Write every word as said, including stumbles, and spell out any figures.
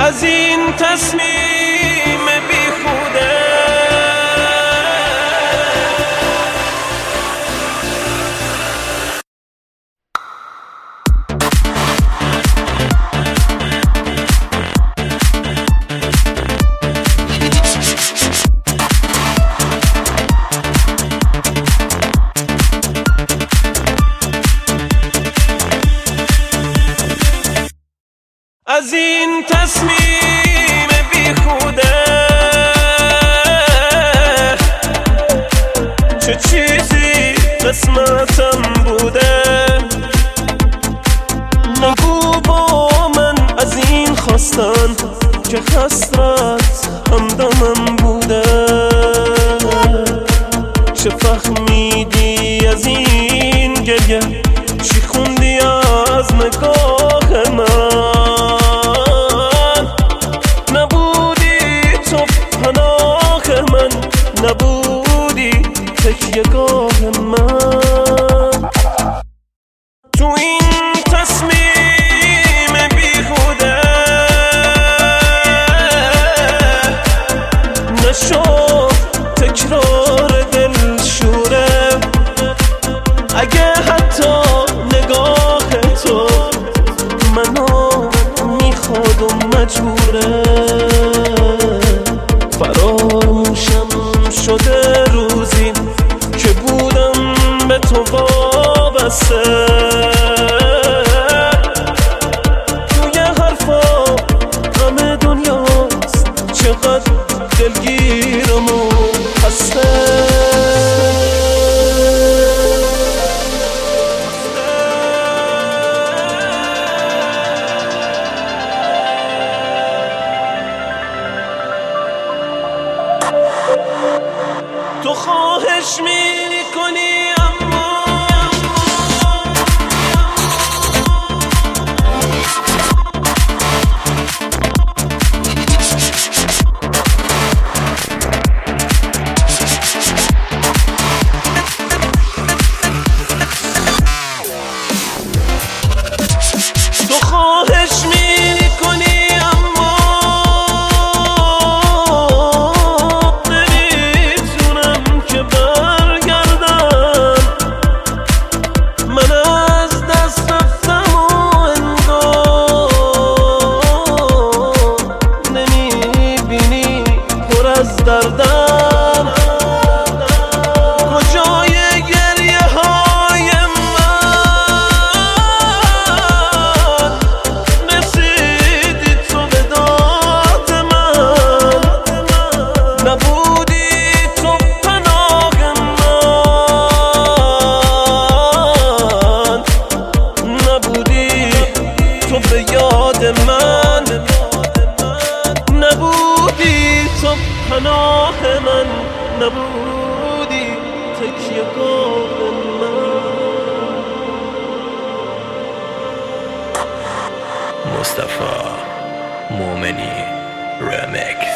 از این تصمیم بیخوده. از این تصمیم بیخوده چه چیزی قسمتم بوده. نگو با من از این خواستن که حسرت همدمم بوده. چه فهمیدی از این گریه؟ چی خوندی از نگاه من؟ نبودی تکیه‌گاه من. تو این تصمیم بیهوده نشو تکرار دلشوره. اگه حتی نگاه تو منو میخواد و مجبوره. فراموشم شده روزی که بودم به تو وابسته. توی حرفا همه دنیاست، چقدر دلگیرم و خسته. تو خواهش میکنی اما تو خواهش میکنی اما دردم کجای گریه های من؟ رسیدی تو به داد من، نبودی تو پناه من، نبودی تو به یاد من، نبودی تو پناه من، نبودی تکیه‌گاه من. مصطفی مومنی رمیکس.